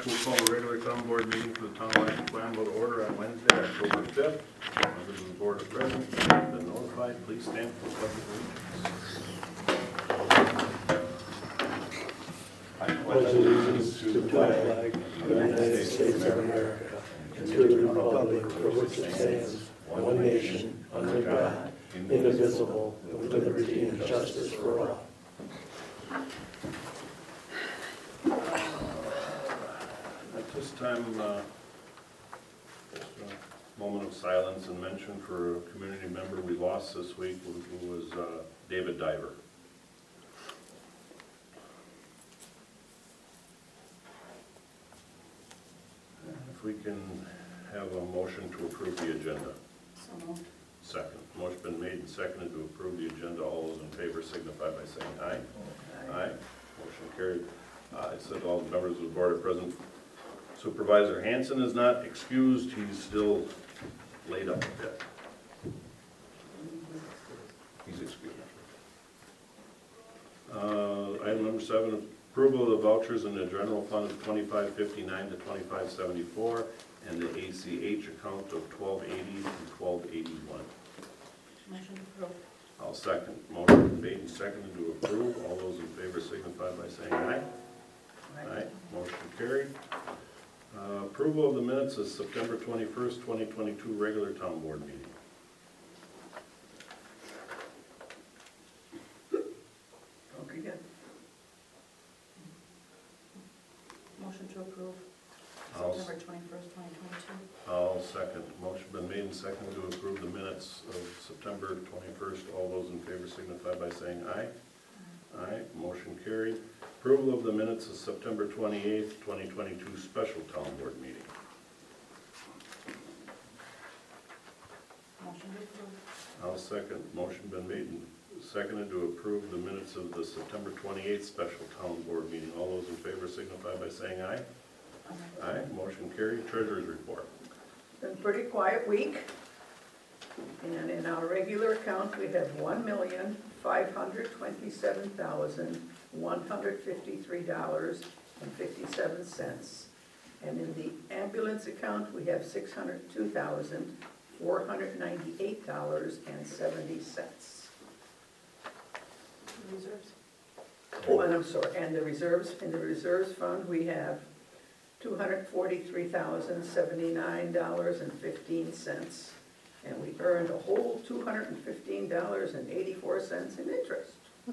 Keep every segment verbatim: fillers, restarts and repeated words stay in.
we'll call the regular town board meeting for the town election plan will order on Wednesday, October fifth. Members of the board are present, have been notified, please stand for the pledge of allegiance. Pledge allegiance to the flag of the United States of America and to the republic for which it stands, one nation, under God, indivisible, with liberty and justice for all. At this time, uh, just a moment of silence and mention for a community member we lost this week, who was uh, David Diver. If we can have a motion to approve the agenda. So moved. Second. Motion been made and seconded to approve the agenda. All those in favor signify by saying aye. Aye. Motion carried. Uh, I said all the members of the board are present. Supervisor Hanson is not excused. He's still laid up a bit. He's excused. Uh, item number seven, approval of the vouchers in the general fund of twenty-five fifty-nine to twenty-five seventy-four and the A C H account of twelve eighty and twelve eighty-one. Motion approved. I'll second. Motion made and seconded to approve. All those in favor signify by saying aye. Aye. Motion carried. Uh, approval of the minutes of September twenty-first, twenty twenty-two regular town board meeting. Okay, good. Motion to approve I'll, September twenty-first, twenty twenty-two. I'll second. Motion been made and seconded to approve the minutes of September twenty-first. All those in favor signify by saying aye. Aye. Motion carried. Approval of the minutes of September twenty-eighth, twenty twenty-two special town board meeting. Motion to approve. I'll second. Motion been made and seconded to approve the minutes of the September twenty-eighth special town board meeting. All those in favor signify by saying aye. Aye. Motion carried. Treasurer's report. Been a pretty quiet week. And in our regular account, we have one million, five hundred twenty-seven thousand, one hundred fifty-three dollars and fifty-seven cents. And in the ambulance account, we have six hundred two thousand, four hundred ninety-eight dollars and seventy cents. Reserves. Oh, and I'm sorry, and the reserves, in the reserves fund, we have two hundred forty-three thousand, seventy-nine dollars and fifteen cents. And we earned a whole two hundred fifteen dollars and eighty-four cents in interest. Is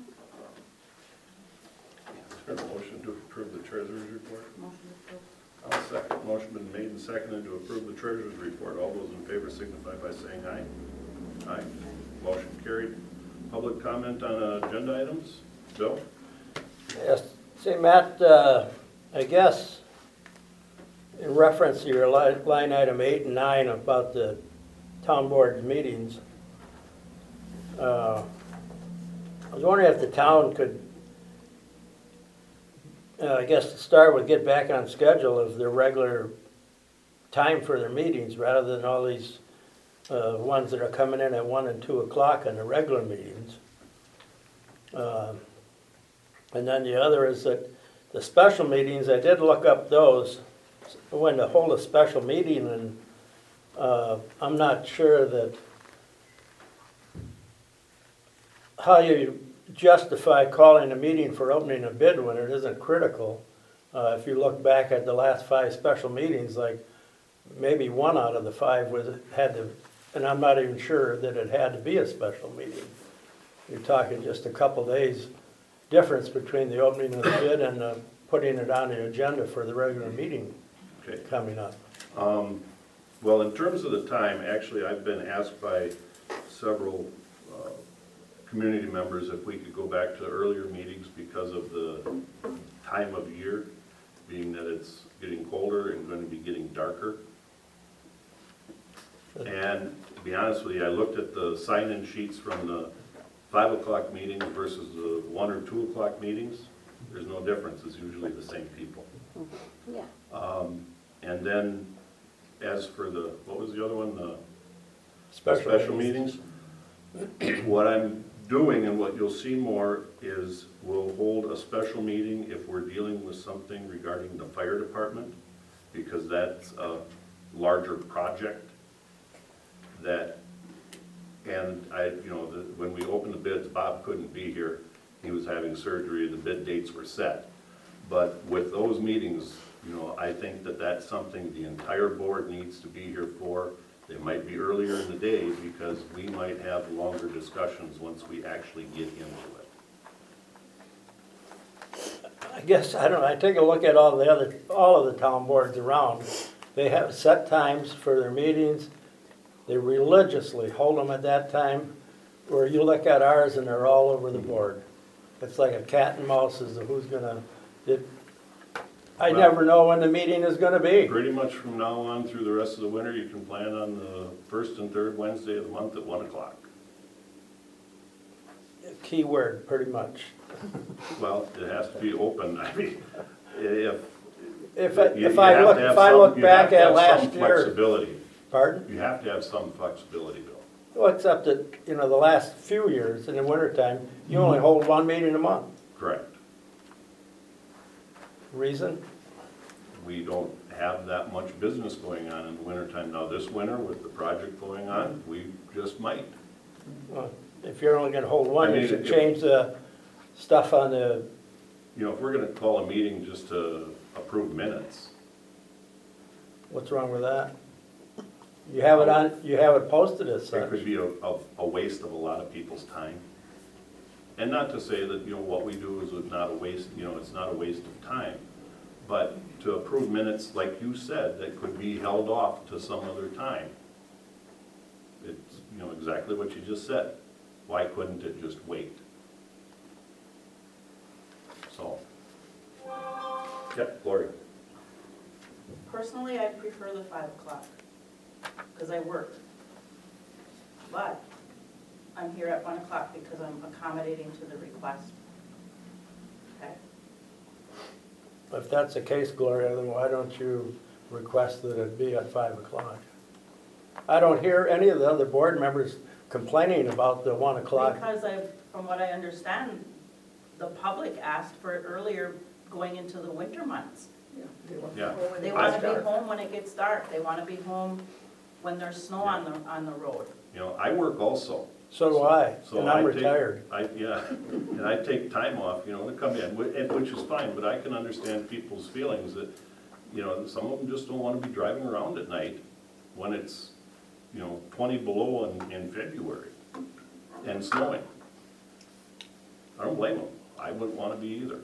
there a motion to approve the treasurer's report? Motion approved. I'll second. Motion been made and seconded to approve the treasurer's report. All those in favor signify by saying aye. Aye. Motion carried. Public comment on agenda items? Bill? Yes, say Matt, uh, I guess in reference to your li- line item eight and nine about the town board meetings, uh, I was wondering if the town could, uh, I guess to start with, get back on schedule of their regular time for their meetings rather than all these uh, ones that are coming in at one and two o'clock on the regular meetings. Um, And then the other is that the special meetings, I did look up those, when to hold a special meeting, and uh, I'm not sure that how you justify calling a meeting for opening a bid when it isn't critical. Uh, if you look back at the last five special meetings, like maybe one out of the five was had to, and I'm not even sure that it had to be a special meeting. You're talking just a couple days difference between the opening of the bid and uh, putting it on the agenda for the regular meeting Okay. coming up. Um, well, in terms of the time, actually, I've been asked by several uh, community members if we could go back to earlier meetings because of the time of year, being that it's getting colder and going to be getting darker. And to be honest with you, I looked at the sign-in sheets from the five o'clock meetings versus the one or two o'clock meetings. There's no difference. It's usually the same people. Yeah. Um, and then, as for the, what was the other one, the Special special meetings? What I'm doing, and what you'll see more, is we'll hold a special meeting if we're dealing with something regarding the fire department, because that's a larger project that, and I, you know, the, when we opened the bids, Bob couldn't be here. He was having surgery, the bid dates were set. But with those meetings, you know, I think that that's something the entire board needs to be here for. They might be earlier in the day because we might have longer discussions once we actually get into it. I guess, I don't know, I take a look at all the other, all of the town boards around. They have set times for their meetings. They religiously hold them at that time, where you look at ours and they're all over the board. It's like a cat and mouse as to who's gonna, it, I Well- never know when the meeting is gonna be. Pretty much from now on through the rest of the winter, you can plan on the first and third Wednesday of the month at one o'clock. Key word, pretty much. Well, it has to be open, I mean, if. If I, you- if you I have look, to have if I some- look you have back to at have some last year, Flexibility, pardon? you have to have some flexibility, Bill. Well, except that, you know, the last few years in the wintertime, you only hold one meeting a month. Correct. Reason? We don't have that much business going on in the wintertime. Now, this winter, with the project going on, we just might. Well, if you're only gonna hold one, I you mean, should if- change the stuff on the, You know, if we're gonna call a meeting just to approve minutes, what's wrong with that? You have it on, you have it posted as it such. could be a, a, a waste of a lot of people's time. And not to say that, you know, what we do is not a waste, you know, it's not a waste of time. But to approve minutes, like you said, that could be held off to some other time. It's, you know, exactly what you just said. Why couldn't it just wait? So. Yep, Gloria. Personally, I prefer the five o'clock, because I work. But I'm here at one o'clock because I'm accommodating to the request. Okay? If that's the case, Gloria, then why don't you request that it be at five o'clock? I don't hear any of the other board members complaining about the one o'clock. Because I, from what I understand, the public asked for it earlier going into the winter months. Yeah, they want to Yeah. know when They it want to starts. be home when it gets dark. They want to be home when there's snow on the, on the road. You know, I work also. So do I, So and I I'm take- retired. I, yeah, and I take time off, you know, to come in, whi- and- which is fine, but I can understand people's feelings that, you know, some of them just don't want to be driving around at night when it's, you know, twenty below in, in February and snowing. I don't blame them. I wouldn't want to be either.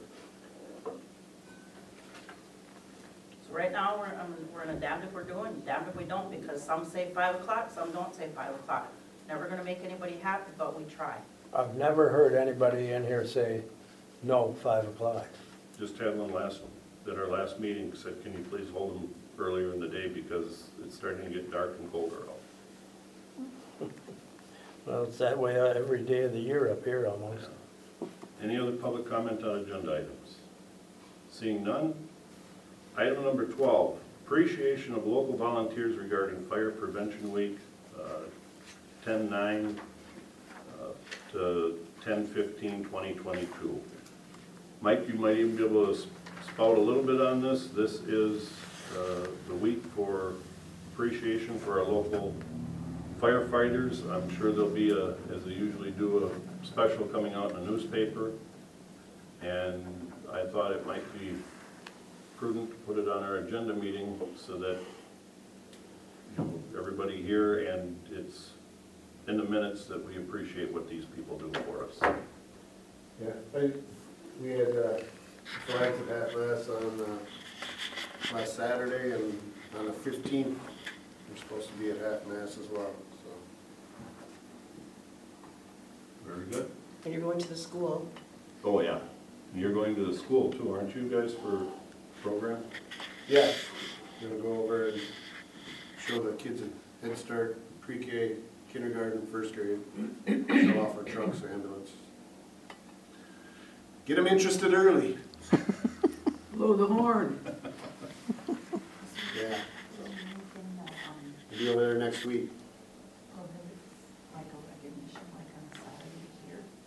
So right now, we're, um, we're in a damned if we're doing, damned if we don't, because some say five o'clock, some don't say five o'clock. Never gonna make anybody happy, but we try. I've never heard anybody in here say, no, five o'clock. Just had one last one, at our last meeting, said, can you please hold them earlier in the day because it's starting to get dark and colder out. Well, it's that way every day of the year up here almost. Any other public comment on agenda items? Seeing none? Item number twelve, appreciation of local volunteers regarding Fire Prevention Week, uh, ten nine uh, to ten fifteen twenty twenty-two. Mike, you might even be able to spout a little bit on this. This is uh, the week for appreciation for our local firefighters. I'm sure there'll be a, as they usually do, a special coming out in a newspaper. And I thought it might be prudent to put it on our agenda meeting so that, you know, everybody here, and it's in the minutes that we appreciate what these people do for us. Yeah, I, we had uh, flags at half mast on uh, last Saturday, and on the fifteenth, we're supposed to be at half mast as well, so. Very good. And you're going to the school. Oh, yeah. You're going to the school too, aren't you guys, for program? Yeah, gonna go over and show the kids at Head Start, pre-K, kindergarten, first grade, show off our trucks, ambulance. Get them interested early. Blow the horn. Yeah, we'll be over there next week. Like a recognition, like on Saturday here.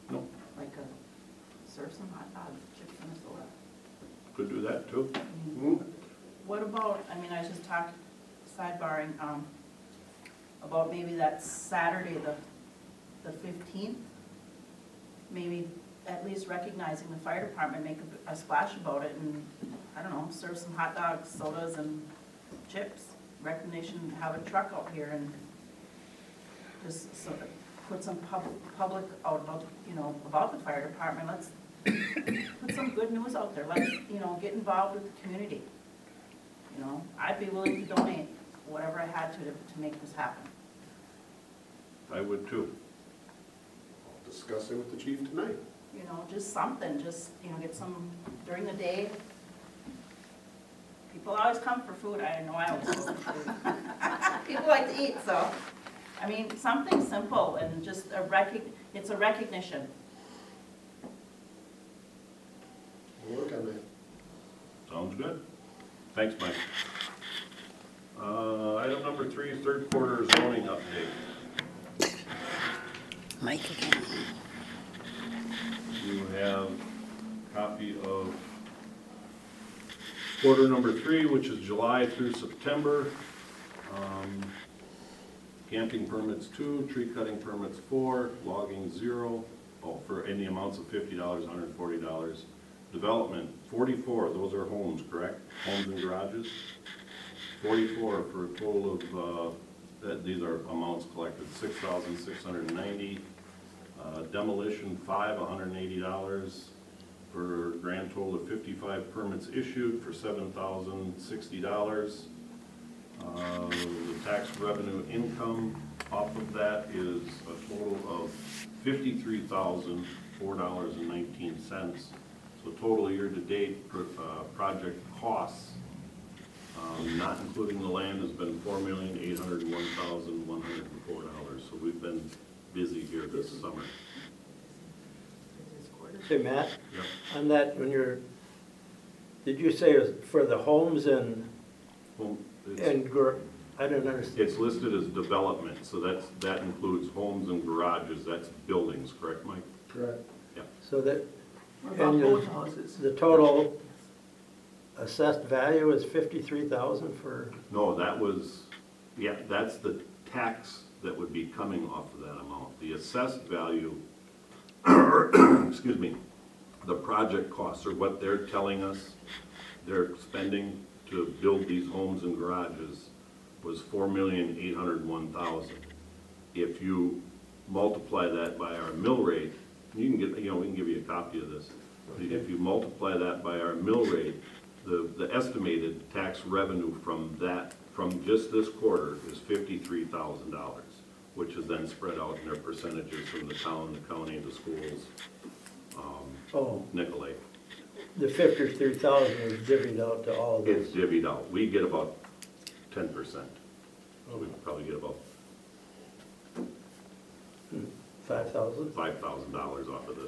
about, I mean, I was just talking, sidebarring, um, about maybe that Saturday, the, the fifteenth, maybe at least recognizing the fire department, make a, a splash about it, and, I don't know, serve some hot dogs, sodas, and chips. Recognition, have a truck out here, and just so, put some public, public out about, you know, about the fire department. Let's put some good news out there. Let's, you know, get involved with the community. You know, I'd be willing to donate whatever I had to, to, to make this happen. I would too. I'll discuss it with the chief tonight. You know, just something, just, you know, get some, during the day. People always come for food, I know I always come for food. People like to eat, so, I mean, something simple and just a recog, it's a recognition. We'll work on that. Sounds good. Thanks, Mike. Uh, item number three, third quarter zoning update. Mike again. You have a copy of quarter number three, which is July through September. Um, Camping permits two, tree cutting permits four, logging zero, oh, for any amounts of fifty dollars, one hundred forty dollars. Development, forty-four, those are homes, correct? Homes and garages? forty-four for a total of, uh, that, these are amounts collected, six thousand six hundred ninety. Uh, demolition, five, one hundred eighty dollars, for a grand total of fifty-five permits issued for seven thousand sixty dollars. Uh, the tax revenue income off of that is a total of fifty-three thousand four dollars and nineteen cents. So total year-to-date pro- uh, project costs, um, not including the land, has been four million eight hundred one thousand one hundred four dollars. So we've been busy here this summer. Hey, Matt, Yep. on that, when you're, did you say it was for the homes and, Well, it's- and, gar- I didn't understand. It's listed as development, so that's, that includes homes and garages, that's buildings, correct, Mike? Correct. So that, What about And you- boat houses? the total assessed value is fifty-three thousand for, No, that was, yeah, that's the tax that would be coming off of that amount. The assessed value, excuse me, the project costs are what they're telling us they're spending to build these homes and garages was four million eight hundred one thousand. If you multiply that by our mill rate, you can get, you know, we can give you a copy of this. If you multiply that by our mill rate, the, the estimated tax revenue from that, from just this quarter is fifty-three thousand dollars, which is then spread out in their percentages from the town, the county, the schools, um, oh, Nicolay. the fifty-three thousand is divvied out to all of It's this. divvied out. We get about ten percent. So we probably get about Five thousand? five thousand dollars off of this.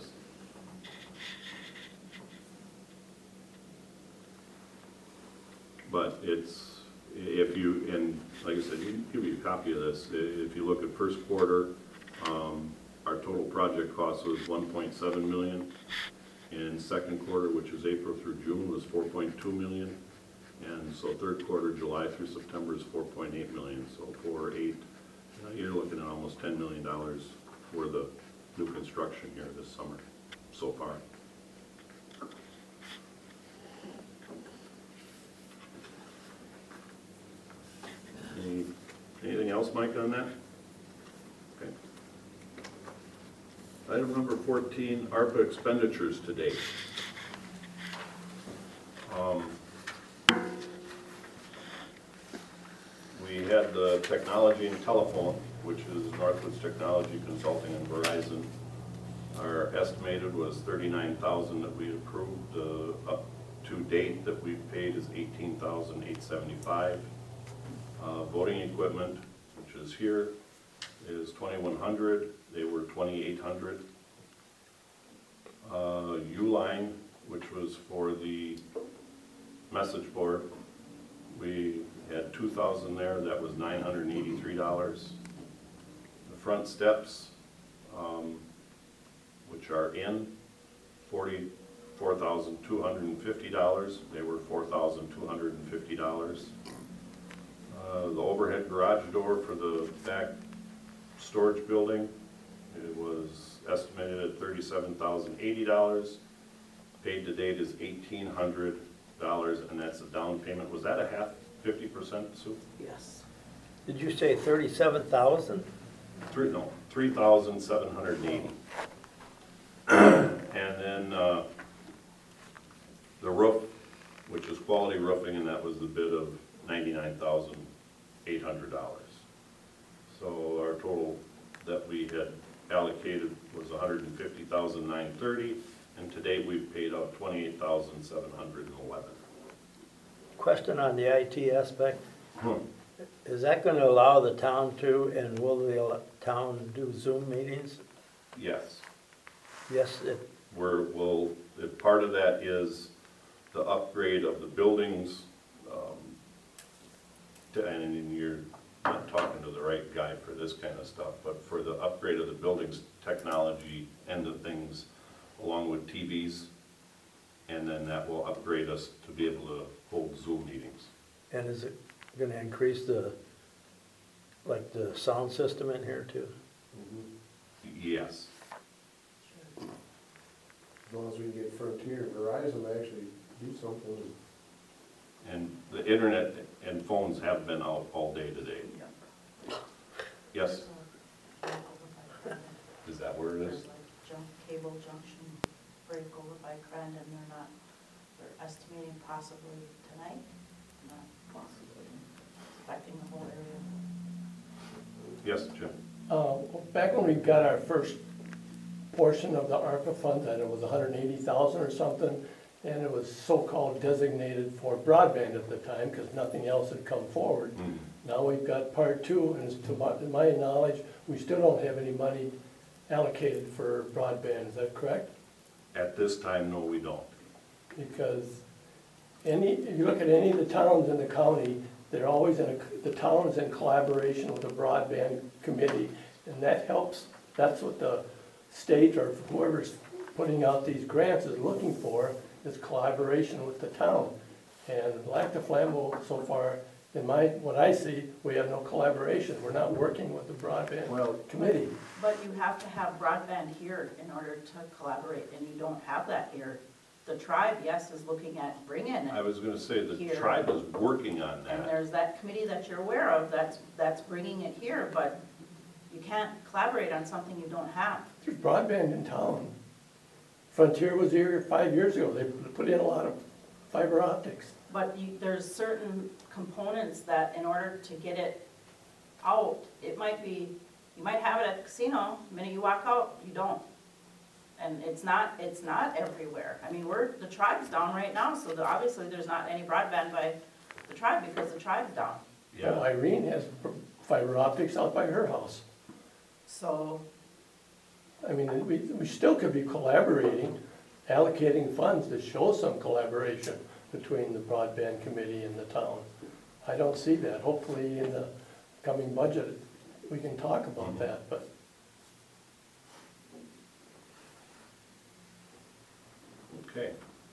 But it's, if you, and like I said, you can give you a copy of this. If you look at first quarter, um, our total project cost was one point seven million. And second quarter, which is April through June, was four point two million. And so third quarter, July through September, is four point eight million. So four, eight, you know, you're looking at almost ten million dollars for the new construction here this summer, so far. Any, anything else, Mike, on that? Okay. Item number fourteen, ARPA expenditures to date. Um, We had the technology and telephone, which is Northwoods Technology Consulting and Verizon. Our estimated was thirty-nine thousand that we approved, uh, up to date that we've paid is eighteen thousand eight seventy-five. Uh, voting equipment, which is here, is twenty-one hundred, they were twenty-eight hundred. Uh, Uline, which was for the message board, we had two thousand there, that was nine hundred eighty-three dollars. The front steps, um, which are in, forty, four thousand two hundred and fifty dollars. They were four thousand two hundred and fifty dollars. Uh, the overhead garage door for the back storage building, it was estimated at thirty-seven thousand eighty dollars. Paid to date is eighteen hundred dollars, and that's a down payment. Was that a half, fifty percent, Sue? Yes. Did you say thirty-seven thousand? Three, no, three thousand seven hundred and eighty. And then, uh, the roof, which is Quality Roofing, and that was the bid of ninety-nine thousand eight hundred dollars. So our total that we had allocated was one hundred and fifty thousand nine hundred thirty, and to date, we've paid out twenty-eight thousand seven hundred eleven. Question on the I T aspect. Hmm. Is that gonna allow the town to, and will the al- town do Zoom meetings? Yes. Yes, it, We're, will, if part of that is the upgrade of the buildings, um, to- and you're not talking to the right guy for this kind of stuff, but for the upgrade of the buildings technology and the things along with T Vs, and then that will upgrade us to be able to hold Zoom meetings. and is it gonna increase the, like, the sound system in here too? Yes. As long as we can get Frontier and Verizon to actually do something. And the internet and phones have been out all day today. Yes, is that where it is? There's like junk, cable junction break over by Crandon, they're not, they're estimating possibly tonight, not possibly, affecting the whole area. Yes, Jim? Uh, Back when we got our first portion of the ARPA funds, and it was a hundred and eighty thousand or something, and it was so-called designated for broadband at the time, because nothing else had come forward. Mm. Now we've got part two, and to my, to my knowledge, we still don't have any money allocated for broadband, is that correct? At this time, no, we don't. Because any, if you look at any of the towns in the county, they're always in a, the town is in collaboration with the broadband committee, and that helps, that's what the state or whoever's putting out these grants is looking for, is collaboration with the town. And Lac du Flambeau, so far, in my, what I see, we have no collaboration, we're not working with the broadband Well- committee. But you have to have broadband here in order to collaborate, and you don't have that here. The tribe, yes, is looking at bringing I it, was gonna say, the Here. tribe is working on and that. there's that committee that you're aware of that's, that's bringing it here, but you can't collaborate on something you don't have. There's broadband in town. Frontier was here five years ago, they put in a lot of fiber optics. But you, there's certain components that in order to get it out, it might be, you might have it at the casino, the minute you walk out, you don't. And it's not, it's not everywhere. I mean, we're, the tribe's down right now, so the- obviously there's not any broadband by the tribe because the tribe's down. Well, Yeah, Irene has fiber optics out by her house. So, I mean, we, we still could be collaborating, allocating funds to show some collaboration between the broadband committee and the town. I don't see that. Hopefully in the coming budget, we can talk about that, but okay.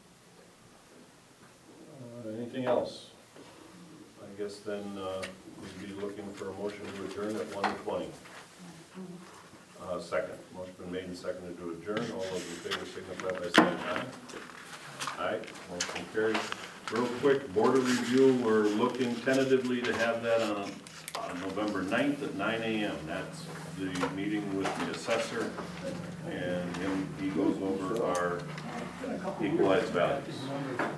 Uh, anything else? I guess then, uh, we'd be looking for a motion to adjourn at one twenty. Uh, second, motion been made and seconded to adjourn, all those in favor signify by saying aye. Aye, motion carries. Real quick, border review, we're looking tentatively to have that on, on November ninth at nine A M. That's the meeting with the assessor, and him, he goes over our equalized values.